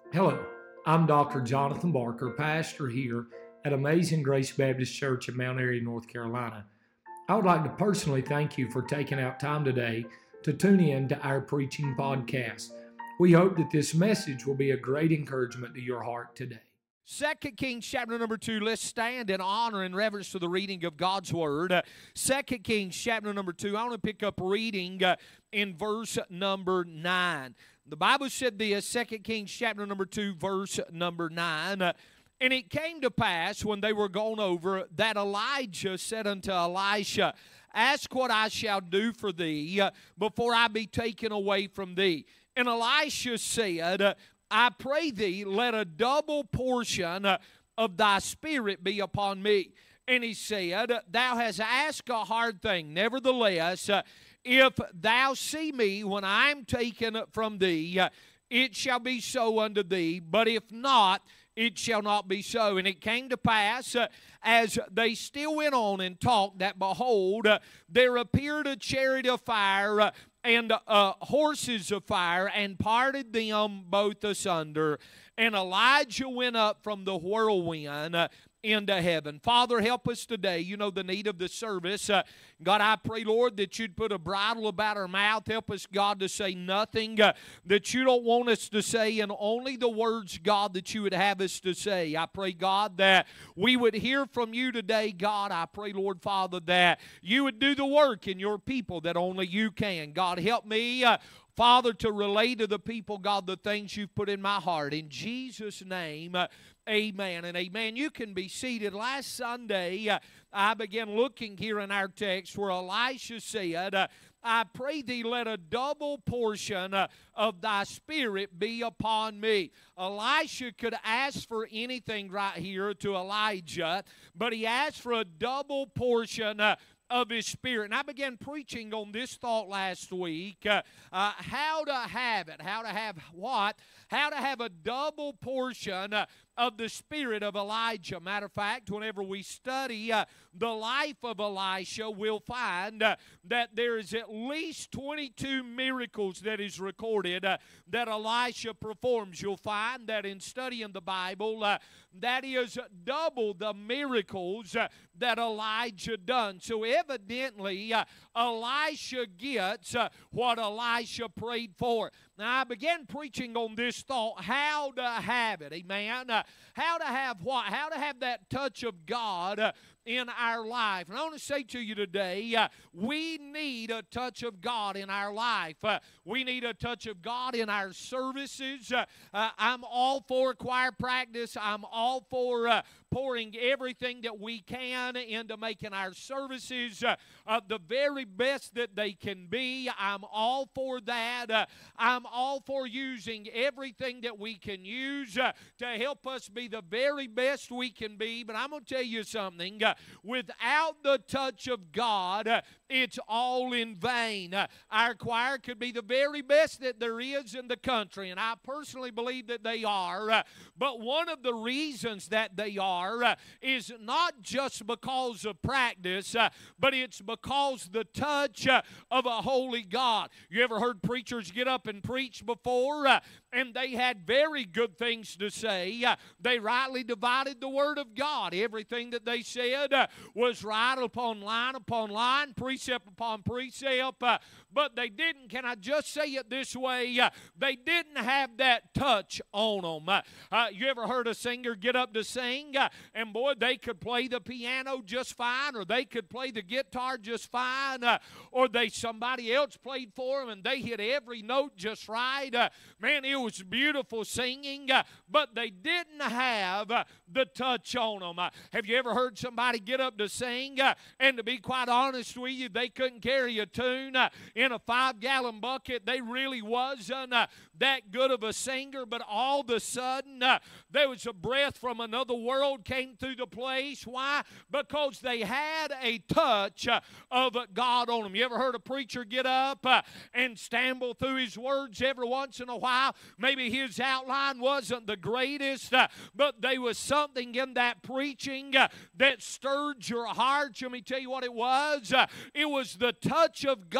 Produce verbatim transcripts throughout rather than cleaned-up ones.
Hello, I'm Doctor Jonathan Barker, pastor here at Amazing Grace Baptist Church in Mount Airy, North Carolina. I would like to personally thank you for taking out time today to tune in to our preaching podcast. We hope that this message will be a great encouragement to your heart today. Second Kings chapter number two, let's stand in honor and reverence to the reading of God's Word. Uh, Second Kings chapter number two, I want to pick up reading uh, in verse number nine. The Bible said this, Second Kings chapter number two, verse number nine. Uh, and it came to pass when they were gone over that Elijah said unto Elisha, Ask what I shall do for thee uh, before I be taken away from thee. And Elisha said, uh, I pray thee, let a double portion uh, of thy spirit be upon me. And he said, Thou hast asked a hard thing. Nevertheless, uh, if thou see me when I am taken from thee, uh, it shall be so unto thee. But if not, it shall not be so. And it came to pass, uh, as they still went on and talked, that behold, uh, there appeared a chariot of fire uh, and uh, horses of fire, and parted them both asunder. And Elijah went up from the whirlwind uh, into heaven. Father, help us today. You know the need of the service. Uh, God, I pray, Lord, that you'd put a bridle about our mouth. Help us, God, to say nothing uh, that you don't want us to say, and only the words, God, that you would have us to say. I pray, God, that we would hear from you today, God. I pray, Lord, Father, that you would do the work in your people that only you can. God, help me, uh, Father, to relay to the people, God, the things you've put in my heart. In Jesus' name, uh, amen and amen. You can be seated. Last Sunday, uh, I began looking here in our text where Elisha said, uh, I pray thee, let a double portion uh, of thy spirit be upon me. Elisha could ask for anything right here to Elijah, but he asked for a double portion uh, of his spirit. And I began preaching on this thought last week, uh, uh, how to have it, how to have what? How to have a double portion uh, of the spirit of Elijah. Matter of fact, whenever we study uh, the life of Elisha, we'll find uh, that there is at least twenty-two miracles that is recorded uh, that Elisha performs. You'll find that in studying the Bible, uh, that is double the miracles uh, that Elijah done. So evidently, uh, Elisha gets uh, what Elisha prayed for. Now, I began preaching on this thought, how to have it, amen? Uh, how to have what? How to have that touch of God uh, in our life. And I want to say to you today, uh, we need a touch of God in our life. Uh, we need a touch of God in our services. Uh, uh, I'm all for choir practice. I'm all for uh, pouring everything that we can into making our services uh, uh, the very best that they can be. I'm all for that. Uh, I'm all for using everything that we can use uh, to help us be the very best we can be. But I'm going to tell you something. Uh, without the touch of God, uh, it's all in vain. Uh, our choir could be the very best that there is in the country, and I personally believe that they are. Uh, but one of the reasons that they are uh, is not just because of practice, uh, but it's because the touch uh, of a holy God. You ever heard preachers get up and preach before, uh, and they had very good things to say? Uh, they rightly divided the Word of God. Everything that they said uh, was right upon line upon line, precept upon precept, uh, but they didn't, can I just say it this way, uh, they didn't have that touch on them. Uh, uh, you ever heard a singer get up to sing, uh, and boy, they could play the piano just fine, or they could play the guitar just fine, uh, or they somebody else played for them, and they hit every note just right. Uh, man, it was beautiful singing, uh, but they didn't have uh, the touch on them. Uh, have you ever heard somebody get up to sing, uh, and to be quite honest with you, they couldn't carry a tune uh, in a five-gallon bucket? They really wasn't uh, that good of a singer, but all of a sudden, uh, there was a breath from another world came through the place. Why? Because they had a touch uh, of God on them. You ever heard a preacher get up uh, and stumble through his words every once in a while? Maybe his outline wasn't the greatest, uh, but there was something in that preaching uh, that stirred your heart. Let me tell you what it was. Uh, it was the touch of God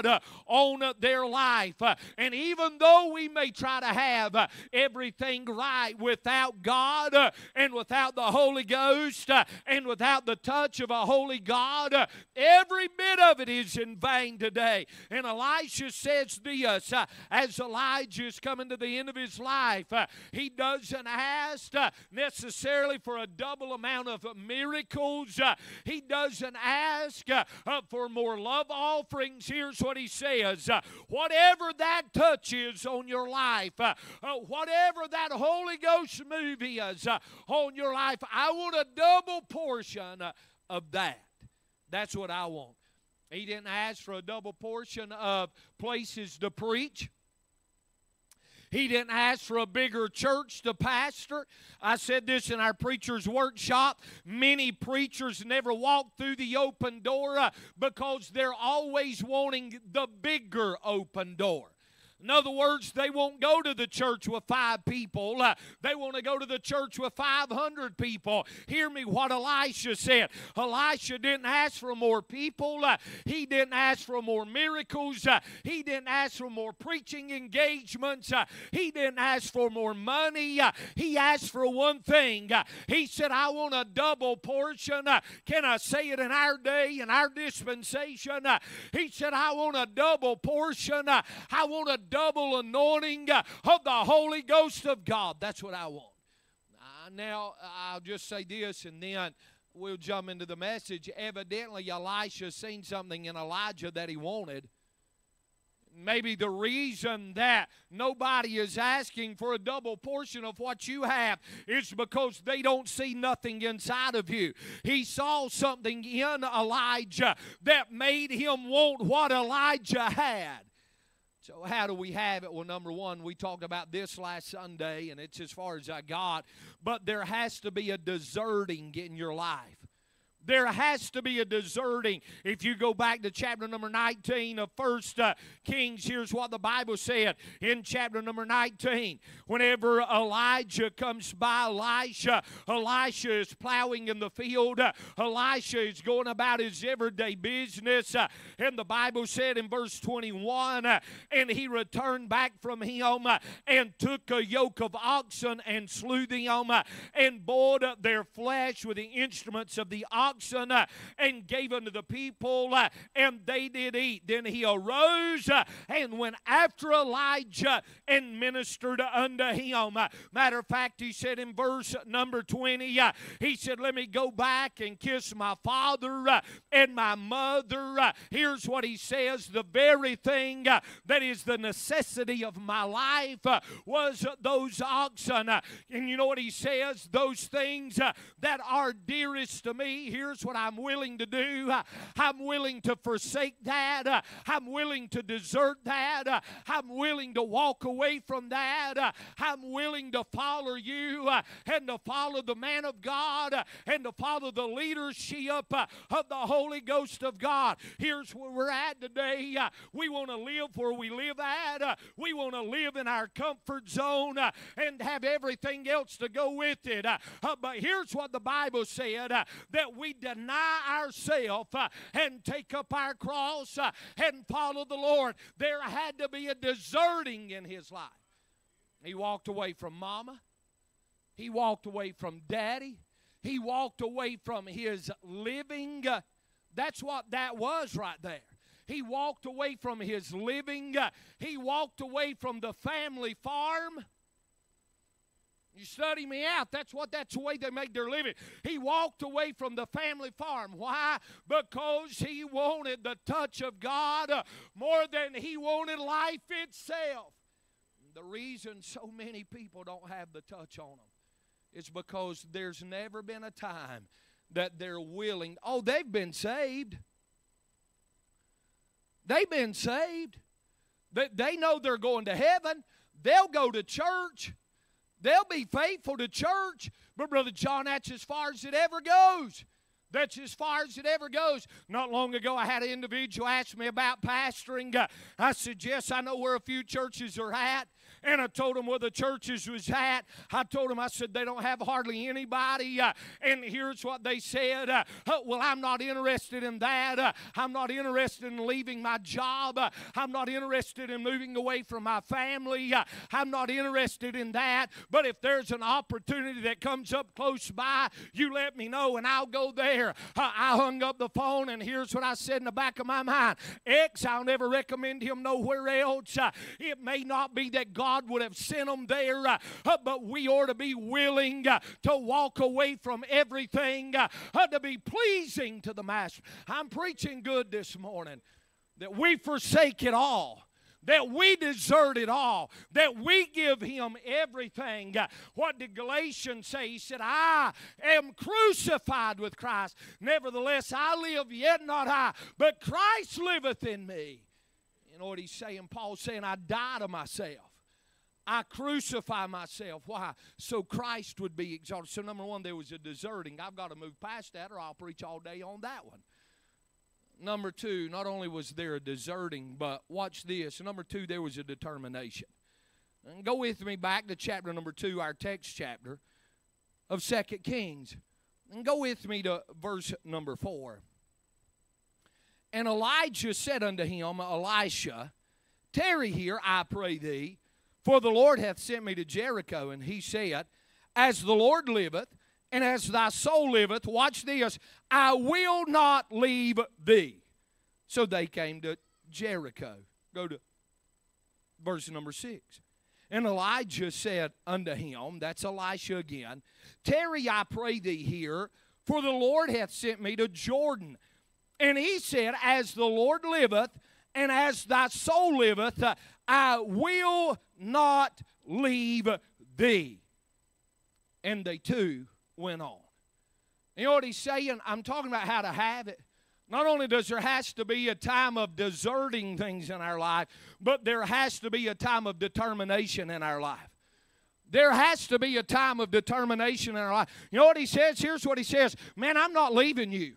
uh, on uh, their life. Uh, and even though we may try to have uh, everything right without God uh, and without the Holy Ghost uh, and without the touch of a holy God, uh, every bit of it is in vain today. And Elisha says this, uh, as Elijah is coming to the end of his life, uh, he doesn't ask uh, necessarily for a double amount of miracles. Uh, he doesn't ask uh, uh, for more love offerings. Here's what he says. Uh, whatever that touch is on your life, uh, uh, whatever that Holy Ghost move is uh, on your life, I want a double portion uh, of that. That's what I want. He didn't ask for a double portion of places to preach. He didn't ask for a bigger church to pastor. I said this in our preacher's workshop. Many preachers never walk through the open door uh, because they're always wanting the bigger open door. In other words, they won't go to the church with five people. Uh, they want to go to the church with five hundred people. Hear me what Elisha said. Elisha didn't ask for more people. Uh, he didn't ask for more miracles. Uh, he didn't ask for more preaching engagements. Uh, he didn't ask for more money. Uh, he asked for one thing. Uh, he said, I want a double portion. Uh, can I say it in our day, in our dispensation? Uh, he said, I want a double portion. Uh, I want a double anointing uh, of the Holy Ghost of God. That's what I want. Uh, now, I'll just say this and then we'll jump into the message. Evidently, Elisha seen something in Elijah that he wanted. Maybe the reason that nobody is asking for a double portion of what you have is because they don't see nothing inside of you. He saw something in Elijah that made him want what Elijah had. So how do we have it? Well, number one, we talked about this last Sunday, and it's as far as I got. But there has to be a deserting in your life. There has to be a deserting. If you go back to chapter number nineteen of First uh, Kings, here's what the Bible said in chapter number nineteen. Whenever Elijah comes by Elisha, Elisha is plowing in the field. Uh, Elisha is going about his everyday business. Uh, and the Bible said in verse twenty-one, uh, and he returned back from him uh, and took a yoke of oxen and slew them uh, and boiled uh, their flesh with the instruments of the oxen. Uh, and gave unto the people, uh, and they did eat. Then he arose uh, and went after Elijah and ministered unto him. Uh, matter of fact, he said in verse number twenty, uh, he said, let me go back and kiss my father uh, and my mother. Uh, here's what he says, the very thing uh, that is the necessity of my life uh, was uh, those oxen. Uh, and you know what he says, those things uh, that are dearest to me, here's what I'm willing to do. I'm willing to forsake that. I'm willing to desert that. I'm willing to walk away from that. I'm willing to follow you and to follow the man of God and to follow the leadership of the Holy Ghost of God. Here's where we're at today. We want to live where we live at. We want to live in our comfort zone and have everything else to go with it. But here's what the Bible said, that we deny ourselves uh, and take up our cross uh, and follow the Lord. There had to be a deserting in his life. He walked away from mama. He walked away from daddy. He walked away from his living. Uh, that's what that was right there. He walked away from his living. Uh, he walked away from the family farm. You study me out. That's what that's the way they made their living. He walked away from the family farm. Why? Because he wanted the touch of God uh, more than he wanted life itself. The reason so many people don't have the touch on them is because there's never been a time that they're willing. Oh, they've been saved. They've been saved. They, they know they're going to heaven. They'll go to church. They'll be faithful to church. But, Brother John, that's as far as it ever goes. That's as far as it ever goes. Not long ago, I had an individual ask me about pastoring. Uh, I said, yes, I know where a few churches are at. and I told them where the churches was at. I told them, I said, they don't have hardly anybody. Uh, and here's what they said. Uh, well, I'm not interested in that. Uh, I'm not interested in leaving my job. Uh, I'm not interested in moving away from my family. Uh, I'm not interested in that. But if there's an opportunity that comes up close by, you let me know and I'll go there. Uh, I hung up the phone, and here's what I said in the back of my mind. X, I'll never recommend him nowhere else. Uh, it may not be that God would have sent him there, uh, uh, but we ought to be willing uh, to walk away from everything uh, uh, to be pleasing to the Master. I'm preaching good this morning, that we forsake it all, that we desert it all, that we give him everything. Uh, what did Galatians say? He said, I am crucified with Christ. Nevertheless, I live, yet not I, but Christ liveth in me. You know what he's saying? Paul's saying, I die to myself. I crucify myself. Why? So Christ would be exalted. So number one, there was a deserting. I've got to move past that, or I'll preach all day on that one. Number two, not only was there a deserting, but watch this. Number two, there was a determination. And go with me back to chapter number two, our text chapter of Second Kings. And go with me to verse number four. And Elijah said unto him, Elisha, tarry here, I pray thee, for the Lord hath sent me to Jericho. And he said, as the Lord liveth, and as thy soul liveth, watch this, I will not leave thee. So they came to Jericho. Go to verse number six. And Elijah said unto him, that's Elisha again, tarry, I pray thee here, for the Lord hath sent me to Jordan. And he said, as the Lord liveth, and as thy soul liveth, I will not leave thee. And they too went on. You know what he's saying? I'm talking about how to have it. Not only does there has to be a time of deserting things in our life, but there has to be a time of determination in our life. There has to be a time of determination in our life. You know what he says? Here's what he says. Man, I'm not leaving you.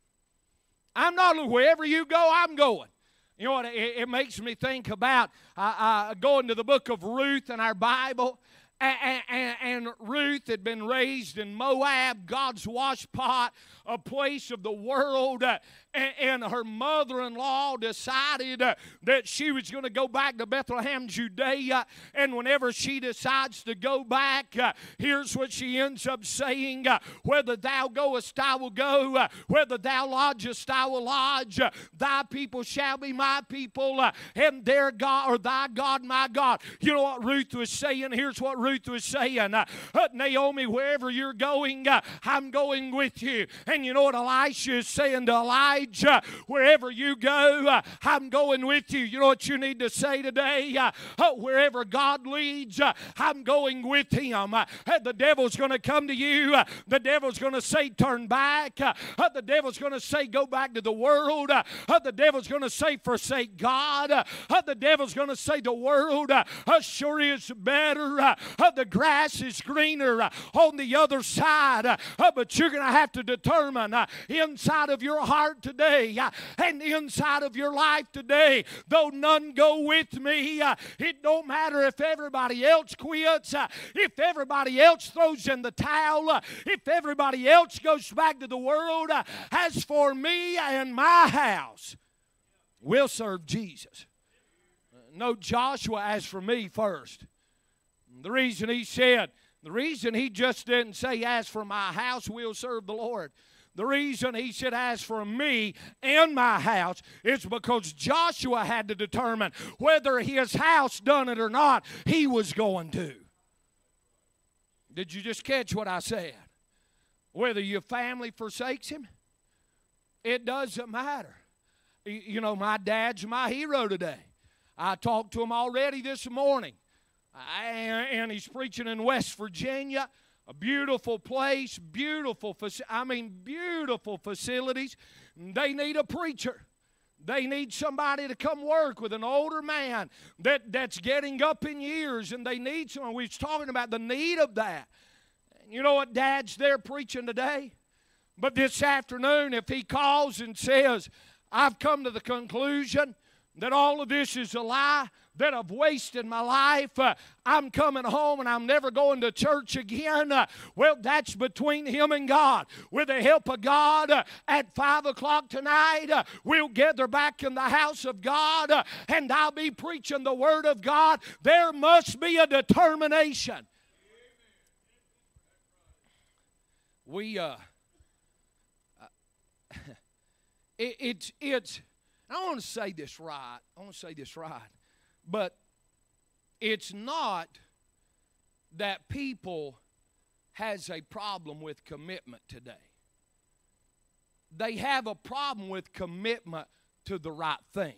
I'm not, wherever you go, I'm going. You know what, it, it makes me think about uh, uh, going to the book of Ruth in our Bible. And, and, and Ruth had been raised in Moab, God's washpot, a place of the world. Uh, and, and her mother-in-law decided uh, that she was going to go back to Bethlehem, Judea. And whenever she decides to go back, uh, here's what she ends up saying. Uh, whether thou goest, I will go. Uh, whether thou lodgest, I will lodge. Uh, thy people shall be my people. Uh, and their God, or thy God, my God. You know what Ruth was saying? Here's what Ruth Ruth was saying, uh, uh, Naomi, wherever you're going, uh, I'm going with you. And you know what Elisha is saying to Elijah? Wherever you go, uh, I'm going with you. You know what you need to say today? Uh, uh, wherever God leads, uh, I'm going with him. Uh, the devil's going to come to you. Uh, the devil's going to say, turn back. Uh, uh, the devil's going to say, go back to the world. Uh, uh, the devil's going to say, forsake God. Uh, uh, the devil's going to say, the world uh, uh, sure is better. Uh, Uh, the grass is greener uh, on the other side. Uh, uh, but you're going to have to determine uh, inside of your heart today uh, and inside of your life today, though none go with me, uh, it don't matter if everybody else quits, uh, if everybody else throws in the towel, uh, if everybody else goes back to the world. Uh, as for me and my house, we'll serve Jesus. Uh, no, Joshua, as for me first. The reason he said, the reason he just didn't say, as for my house, we'll serve the Lord. The reason he said, as for me and my house, is because Joshua had to determine whether his house done it or not, he was going to. Did you just catch what I said? Whether your family forsakes him, it doesn't matter. You know, my dad's my hero today. I talked to him already this morning. And he's preaching in West Virginia, a beautiful place, beautiful, I mean, beautiful facilities. They need a preacher. They need somebody to come work with an older man that, that's getting up in years, and they need someone. We was talking about the need of that. You know what Dad's there preaching today? But this afternoon, if he calls and says, I've come to the conclusion that all of this is a lie, that I've wasted my life. Uh, I'm coming home and I'm never going to church again. Uh, well, that's between him and God. With the help of God, uh, at five o'clock tonight, uh, we'll gather back in the house of God, uh, and I'll be preaching the Word of God. There must be a determination. We, uh, uh it, it's, it's, I want to say this right. I want to say this right. But it's not that people has a problem with commitment today. They have a problem with commitment to the right things.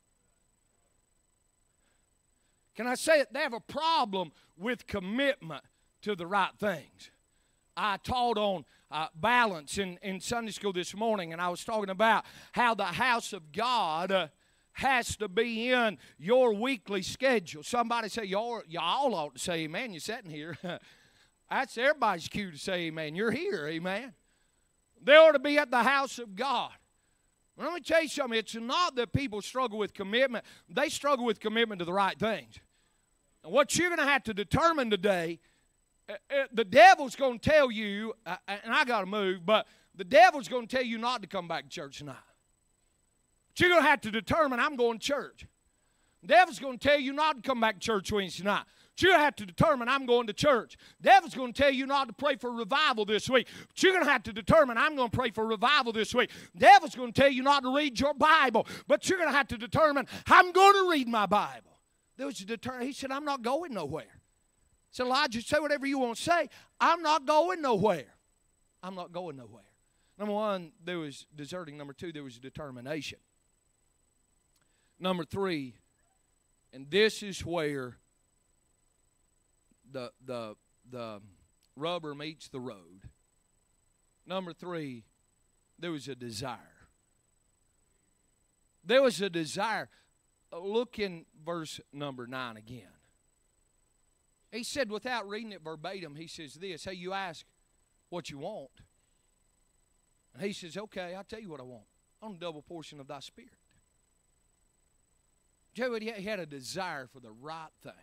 Can I say it? They have a problem with commitment to the right things. I taught on uh, balance in, in Sunday school this morning, and I was talking about how the house of God uh, has to be in your weekly schedule. Somebody say, y'all, y'all ought to say amen. You're sitting here. That's everybody's cue to say amen. You're here, amen. They ought to be at the house of God. Well, let me tell you something. It's not that people struggle with commitment. They struggle with commitment to the right things. And what you're going to have to determine today, uh, uh, the devil's going to tell you, uh, and I got to move, but the devil's going to tell you not to come back to church tonight. But you're going to have to determine, I'm going to church. The devil's going to tell you not to come back to church Wednesday night. But you're going to have to determine, I'm going to church. The devil's going to tell you not to pray for revival this week. But you're going to have to determine, I'm going to pray for revival this week. The devil's going to tell you not to read your Bible. But you're going to have to determine, I'm going to read my Bible. There was a deter- he said, I'm not going nowhere. So Elijah, say whatever you want to say. I'm not going nowhere. I'm not going nowhere. Number one, there was deserting. Number two, there was determination. Number three, and this is where the the the rubber meets the road. Number three, there was a desire. There was a desire. Look in verse number nine again. He said, without reading it verbatim, he says this, hey, you ask what you want. And he says, okay, I'll tell you what I want. I want a double portion of thy spirit. Joey, he had a desire for the right things.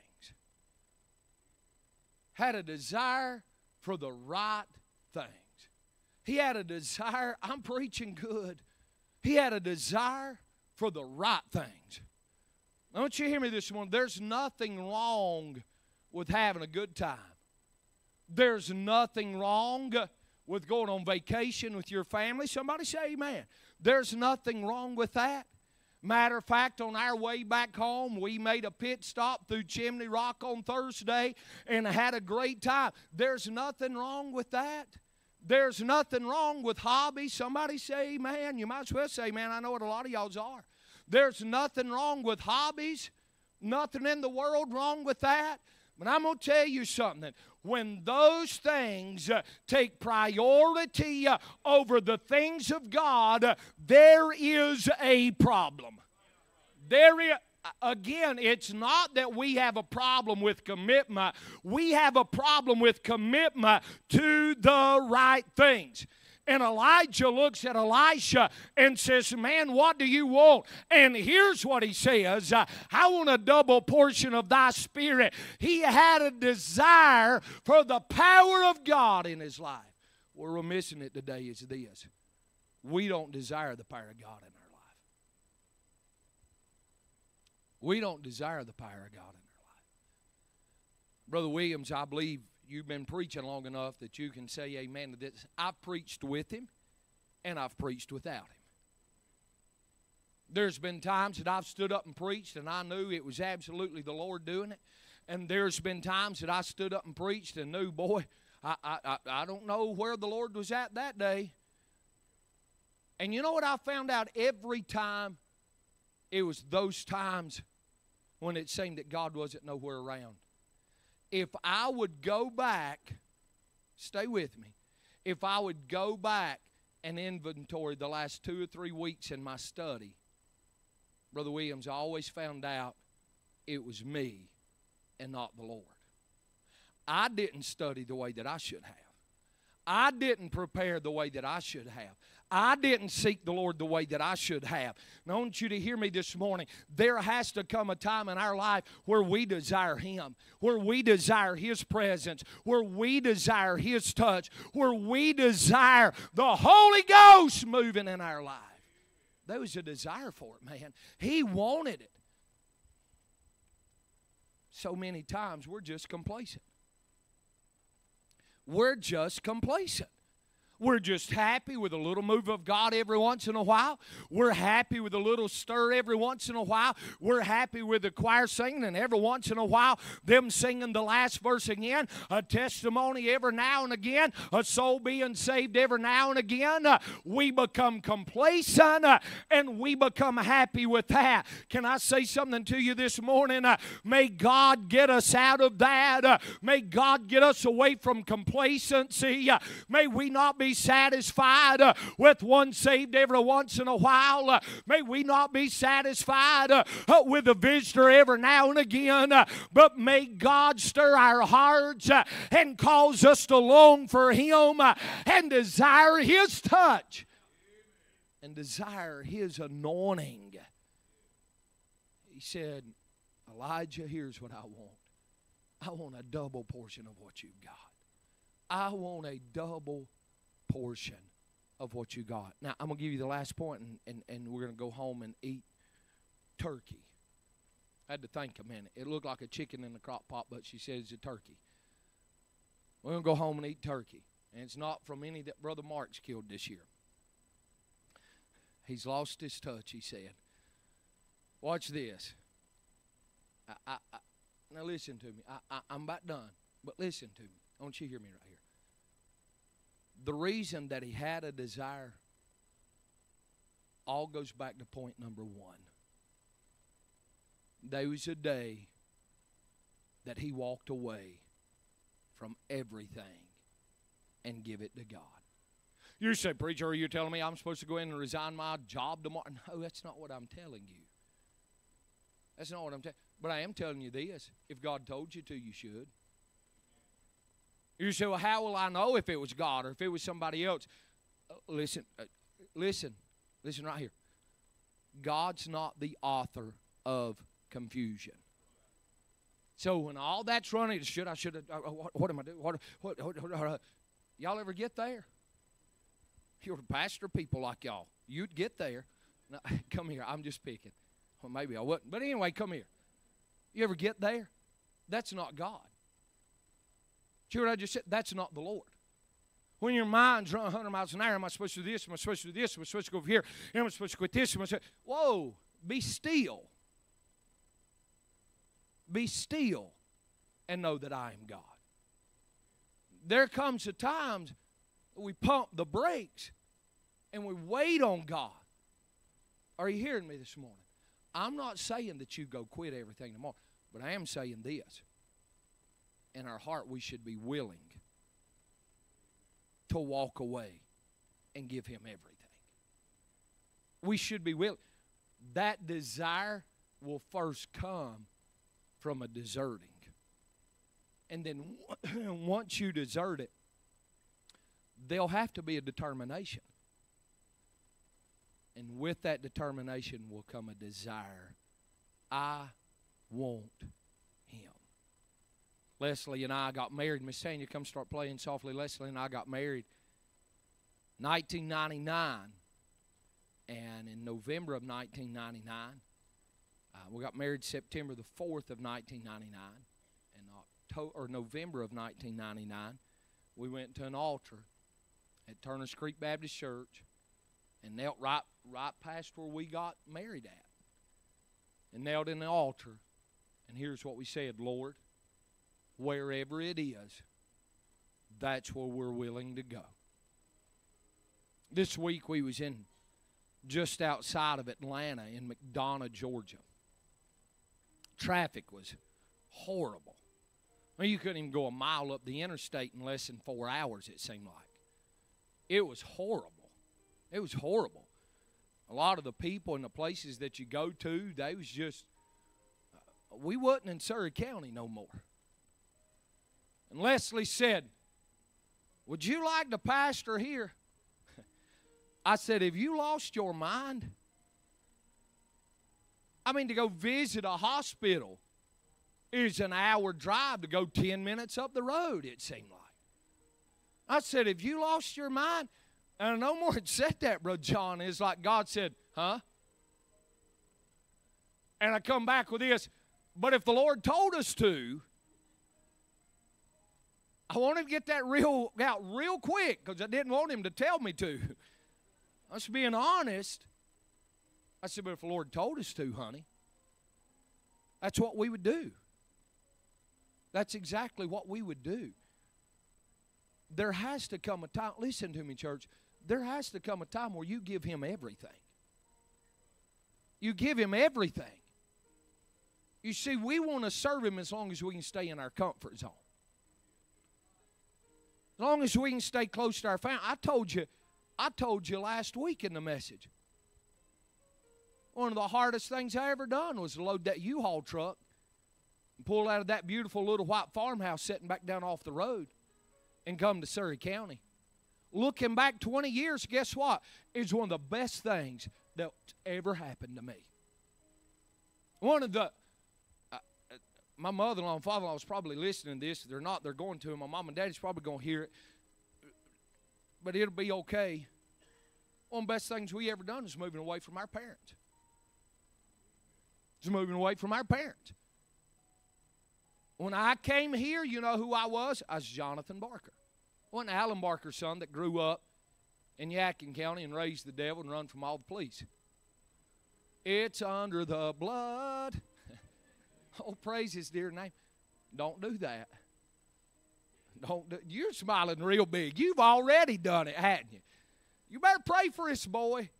Had a desire for the right things. He had a desire, I'm preaching good. He had a desire for the right things. I want you to hear me this morning. There's nothing wrong with having a good time. There's nothing wrong with going on vacation with your family. Somebody say amen. There's nothing wrong with that. Matter of fact, on our way back home, we made a pit stop through Chimney Rock on Thursday and had a great time. There's nothing wrong with that. There's nothing wrong with hobbies. Somebody say amen. You might as well say amen. I know what a lot of y'all's are. There's nothing wrong with hobbies. Nothing in the world wrong with that. But I'm going to tell you something. When those things uh, take priority uh, over the things of God, uh, there is a problem. There is, again, it's not that we have a problem with commitment. We have a problem with commitment to the right things. And Elijah looks at Elisha and says, man, what do you want? And here's what he says, I want a double portion of thy spirit. He had a desire for the power of God in his life. Where we're missing it today is this. We don't desire the power of God in our life. We don't desire the power of God in our life. Brother Williams, I believe, you've been preaching long enough that you can say amen to this. I've preached with him, and I've preached without him. There's been times that I've stood up and preached, and I knew it was absolutely the Lord doing it. And there's been times that I stood up and preached and knew, boy, I, I, I don't know where the Lord was at that day. And you know what I found out every time? It was those times when it seemed that God wasn't nowhere around. If I would go back, stay with me, if I would go back and inventory the last two or three weeks in my study, Brother Williams, I always found out it was me and not the Lord. I didn't study the way that I should have. I didn't prepare the way that I should have. I didn't seek the Lord the way that I should have. And I want you to hear me this morning. There has to come a time in our life where we desire Him, where we desire His presence, where we desire His touch, where we desire the Holy Ghost moving in our life. There was a desire for it, man. He wanted it. So many times we're just complacent. We're just complacent. We're just happy with a little move of God every once in a while. We're happy with a little stir every once in a while. We're happy with the choir singing, and every once in a while, them singing the last verse again. A testimony every now and again. A soul being saved every now and again. Uh, we become complacent, uh, and we become happy with that. Can I say something to you this morning? Uh, may God get us out of that. Uh, may God get us away from complacency. Uh, may we not be satisfied uh, with one saved every once in a while. Uh, may we not be satisfied uh, uh, with a visitor every now and again, uh, but may God stir our hearts uh, and cause us to long for Him uh, and desire His touch and desire His anointing. He said, Elijah, here's what I want. I want a double portion of what you've got. I want a double portion of what you got. Now, I'm going to give you the last point, and, and, and we're going to go home and eat turkey. I had to think a minute. It looked like a chicken in the crock pot, but she said it's a turkey. We're going to go home and eat turkey. And it's not from any that Brother Mark's killed this year. He's lost his touch, he said. Watch this. I, I, I, now listen to me. I, I, I'm about done, but listen to me. I want you to hear me right here. The reason that he had a desire all goes back to point number one. There was a day that he walked away from everything and give it to God. You say, preacher, are you telling me I'm supposed to go in and resign my job tomorrow? No, that's not what I'm telling you. That's not what I'm telling you. But I am telling you this. If God told you to, you should. You say, well, how will I know if it was God or if it was somebody else? Uh, listen, uh, listen, listen right here. God's not the author of confusion. So when all that's running, should I, should I, uh, what, what am I doing? What, what, what, what, uh, y'all ever get there? You're pastor people like y'all. You'd get there. Now, come here, I'm just picking. Well, maybe I wouldn't. But anyway, come here. You ever get there? That's not God. See what I just said? That's not the Lord. When your mind's running one hundred miles an hour, am I supposed to do this? Am I supposed to do this? Am I supposed to go over here? Am I supposed to quit this? Am I supposed to... Whoa, be still. Be still and know that I am God. There comes a time we pump the brakes and we wait on God. Are you hearing me this morning? I'm not saying that you go quit everything tomorrow, but I am saying this. In our heart, we should be willing to walk away and give Him everything. We should be willing. That desire will first come from a deserting. And then once you desert it, there'll have to be a determination. And with that determination will come a desire. I want Him. Leslie and I got married. Miss Tanya, come start playing softly. Leslie and I got married nineteen ninety-nine. And in November of nineteen ninety-nine, uh, we got married September the fourth of nineteen ninety-nine. And October, or November of nineteen ninety-nine, we went to an altar at Turners Creek Baptist Church and knelt right, right past where we got married at. And knelt in the altar. And here's what we said, Lord, wherever it is, that's where we're willing to go. This week we was in just outside of Atlanta in McDonough, Georgia. Traffic was horrible. I mean, you couldn't even go a mile up the interstate in less than four hours, it seemed like. It was horrible. It was horrible. A lot of the people and the places that you go to, they was just, uh, we wasn't in Surrey County no more. And Leslie said, would you like to pastor here? I said, have you lost your mind? I mean, to go visit a hospital is an hour drive to go ten minutes up the road, it seemed like. I said, have you lost your mind? And no more had said that, Brother John. It's like God said, huh? And I come back with this, but if the Lord told us to, I wanted to get that real out real quick because I didn't want him to tell me to. I was being honest. I said, but if the Lord told us to, honey, that's what we would do. That's exactly what we would do. There has to come a time, listen to me, church, there has to come a time where you give him everything. You give him everything. You see, we want to serve him as long as we can stay in our comfort zone. As long as we can stay close to our family. I told you, I told you last week in the message, one of the hardest things I ever done was to load that U-Haul truck and pull out of that beautiful little white farmhouse sitting back down off the road and come to Surry County. Looking back twenty years, guess what? It's one of the best things that's ever happened to me. One of the, uh, my mother-in-law and father-in-law was probably listening to this. If they're not, they're going to. My mom and daddy's probably going to hear it. But it'll be okay. One of the best things we ever done is moving away from our parents. It's moving away from our parents. When I came here, you know who I was? I was Jonathan Barker. I wasn't Alan Barker's son that grew up in Yadkin County and raised the devil and run from all the police. It's under the blood. Oh, praise his dear name. Don't do that. Don't do, you're smiling real big. You've already done it, hadn't you? You better pray for this boy.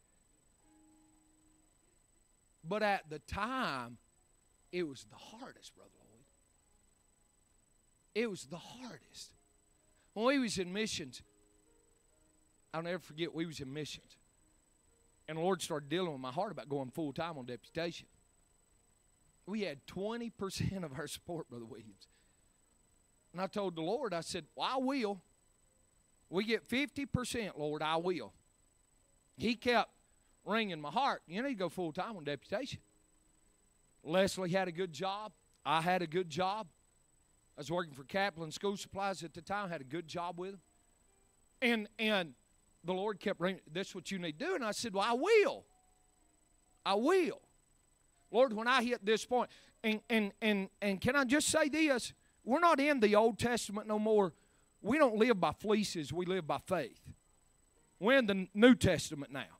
But at the time, it was the hardest, Brother Lloyd. It was the hardest. When we was in missions, I'll never forget, we was in missions. And the Lord started dealing with my heart about going full-time on deputation. We had twenty percent of our support, Brother Williams. And I told the Lord, I said, well, I will. We get fifty percent, Lord, I will. He kept ringing my heart. You need to go full-time on deputation. Leslie had a good job. I had a good job. I was working for Kaplan School Supplies at the time. Had a good job with them. And, and the Lord kept ringing, this is what you need to do. And I said, well, I will. I will. Lord, when I hit this point, and, and, and, and can I just say this? We're not in the Old Testament no more. We don't live by fleeces. We live by faith. We're in the New Testament now.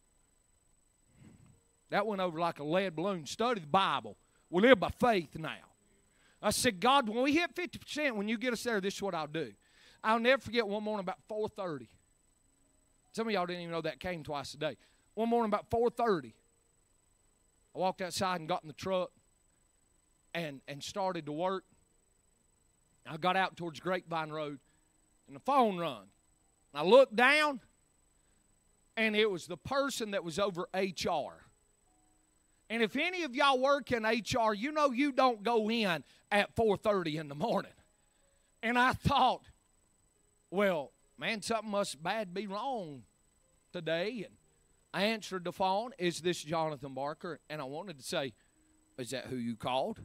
That went over like a lead balloon. Study the Bible. We live by faith now. I said, God, when we hit fifty percent, when you get us there, this is what I'll do. I'll never forget one morning about four thirty. Some of y'all didn't even know that came twice a day. One morning about four thirty, I walked outside and got in the truck and, and started to work. I got out towards Grapevine Road, and the phone rung. And I looked down, and it was the person that was over H R. And if any of y'all work in H R, you know you don't go in at four thirty in the morning. And I thought, well, man, something must bad be wrong today. And I answered the phone. Is this Jonathan Barker? And I wanted to say, is that who you called?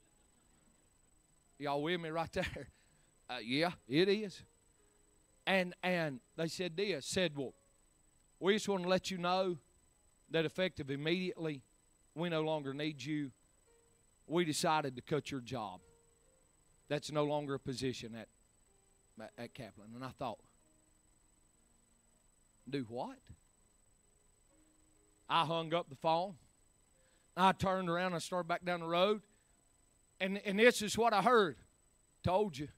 Y'all with me right there? Uh, yeah, it is. And and they said this, said, well, we just want to let you know that effective immediately, we no longer need you. We decided to cut your job. That's no longer a position at, at Kaplan. And I thought, do what? I hung up the phone. I turned around and I started back down the road. And, and this is what I heard. Told you.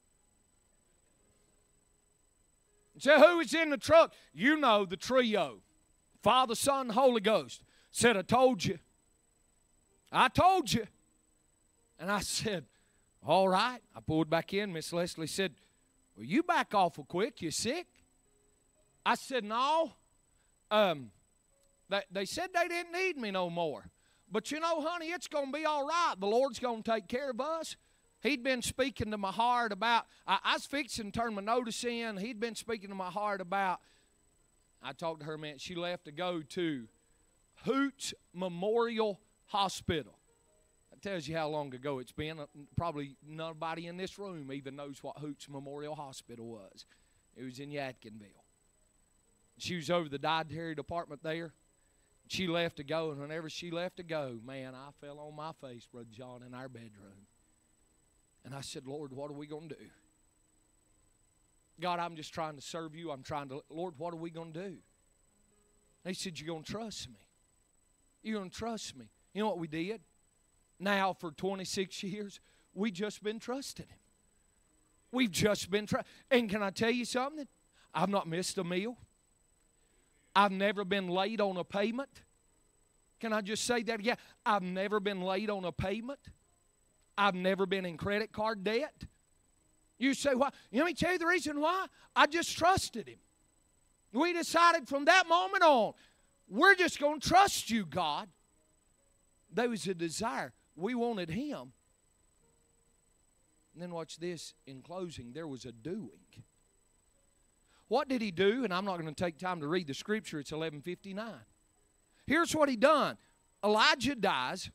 Said, who is in the truck? You know, the trio. Father, Son, Holy Ghost. Said, I told you. I told you. And I said, all right. I pulled back in. Miss Leslie said, well, you back awful quick. You sick? I said, no. Um, they, they said they didn't need me no more. But you know, honey, it's going to be all right. The Lord's going to take care of us. He'd been speaking to my heart about, I, I was fixing to turn my notice in. He'd been speaking to my heart about, I talked to her, man, she left to go to Hoots Memorial Hospital. That tells you how long ago it's been. Probably nobody in this room even knows what Hoots Memorial Hospital was. It was in Yadkinville. She was over the dietary department there. She left to go, and whenever she left to go, man, I fell on my face, Brother John, in our bedroom. And I said, Lord, what are we going to do? God, I'm just trying to serve you. I'm trying to, Lord, what are we going to do? And he said, you're going to trust me. You're going to trust me. You know what we did? Now for twenty-six years, we've just been trusting him. We've just been trusting. And can I tell you something? I've not missed a meal. I've never been late on a payment. Can I just say that again? I've never been late on a payment. I've never been in credit card debt. You say, why? You know, let me tell you the reason why. I just trusted him. We decided from that moment on, we're just going to trust you, God. There was a desire. We wanted him. And then watch this. In closing, there was a doing. What did he do? And I'm not going to take time to read the scripture. It's eleven fifty-nine. Here's what he done. Elijah dies.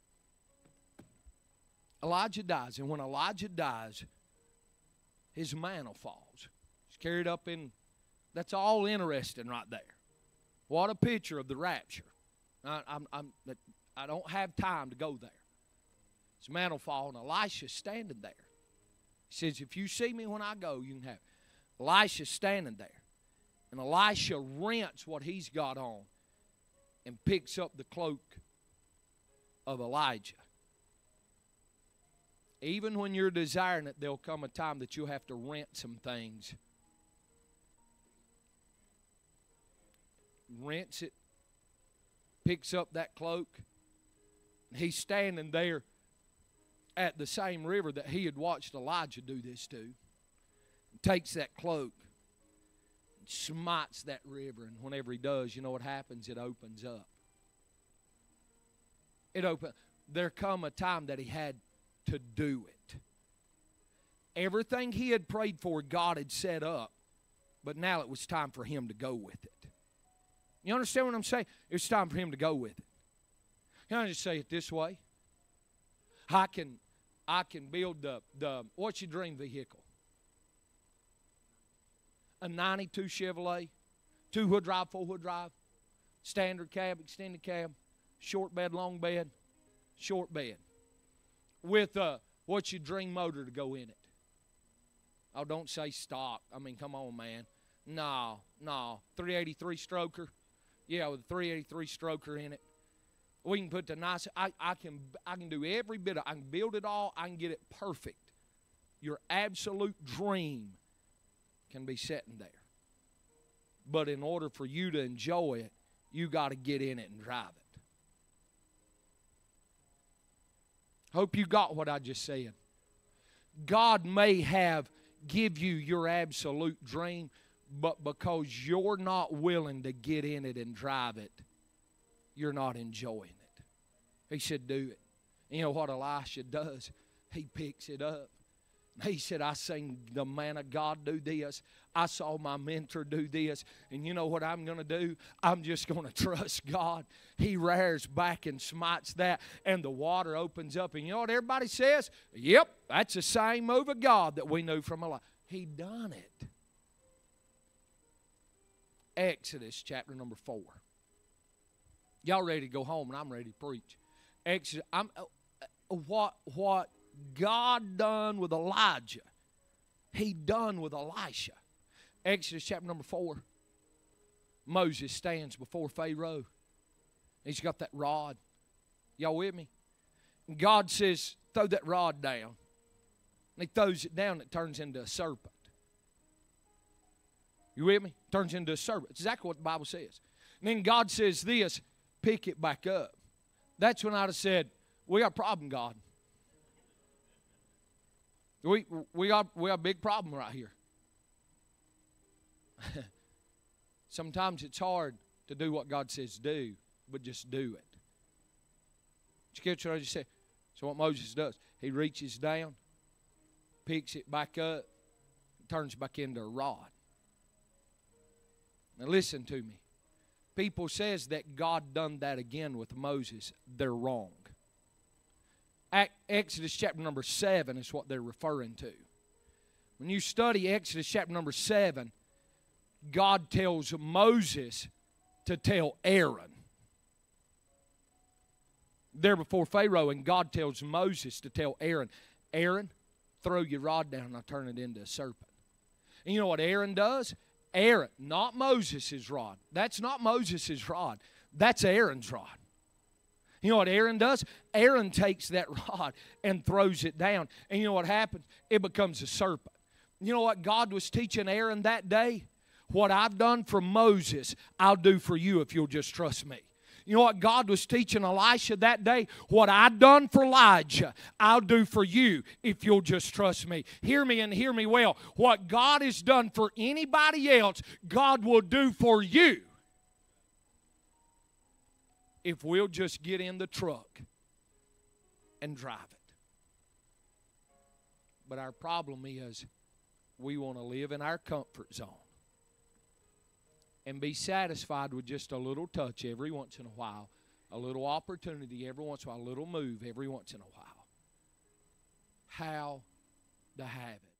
Elijah dies. And when Elijah dies, his mantle falls. He's carried up in, that's all interesting right there. What a picture of the rapture. I, I'm, I'm, I don't have time to go there. His mantle falls, and Elisha's standing there. He says, if you see me when I go, you can have it. Elisha's standing there. And Elisha rents what he's got on and picks up the cloak of Elijah. Even when you're desiring it, there'll come a time that you'll have to rent some things. Rents it, picks up that cloak. He's standing there at the same river that he had watched Elijah do this to. Takes that cloak, smites that river, and whenever he does, you know what happens? It opens up. It opened. There come a time that he had to do it. Everything he had prayed for, God had set up, but now it was time for him to go with it. You understand what I'm saying? It was time for him to go with it. Can I just say it this way? I can, I can build the, the what's your dream vehicle? A ninety-two Chevrolet, two-wheel drive, four-wheel drive, standard cab, extended cab, short bed, long bed, short bed. With uh, what's your dream motor to go in it? Oh, don't say stock. I mean, come on, man. No, no. three eighty-three stroker. Yeah, with a three eighty-three stroker in it. We can put the nice, I, I can I can do every bit of, I can build it all, I can get it perfect. Your absolute dream can be sitting there. But in order for you to enjoy it, you got to get in it and drive it. Hope you got what I just said. God may have give you your absolute dream, but because you're not willing to get in it and drive it, you're not enjoying it. He said, do it. You know what Elisha does? He picks it up. He said, I seen the man of God do this. I saw my mentor do this. And you know what I'm going to do? I'm just going to trust God. He rears back and smites that, and the water opens up. And you know what everybody says? Yep, that's the same move of God that we knew from Elijah. He done it. Exodus chapter number four. Y'all ready to go home, and I'm ready to preach. Exodus, I'm, uh, what, what God done with Elijah, he done with Elisha. Exodus chapter number four. Moses stands before Pharaoh. He's got that rod. Y'all with me? And God says, throw that rod down. And he throws it down, and it turns into a serpent. You with me? Turns into a serpent. It's exactly what the Bible says. And then God says this, pick it back up. That's when I'd have said, we got a problem, God. We, we, got, we got a big problem right here. Sometimes it's hard to do what God says do, but just do it. Did you catch what I just said? So what Moses does, he reaches down, picks it back up, turns back into a rod. Now listen to me. People says that God done that again with Moses. They're wrong. Exodus chapter number seven is what they're referring to. When you study Exodus chapter number seven, God tells Moses to tell Aaron. There before Pharaoh, and God tells Moses to tell Aaron, Aaron, throw your rod down and I'll turn it into a serpent. And you know what Aaron does? Aaron, not Moses' rod. That's not Moses' rod. That's Aaron's rod. You know what Aaron does? Aaron takes that rod and throws it down. And you know what happens? It becomes a serpent. You know what God was teaching Aaron that day? What I've done for Moses, I'll do for you if you'll just trust me. You know what God was teaching Elisha that day? What I've done for Elijah, I'll do for you if you'll just trust me. Hear me and hear me well. What God has done for anybody else, God will do for you if we'll just get in the truck and drive it. But our problem is we want to live in our comfort zone and be satisfied with just a little touch every once in a while, a little opportunity every once in a while, a little move every once in a while. How to have it.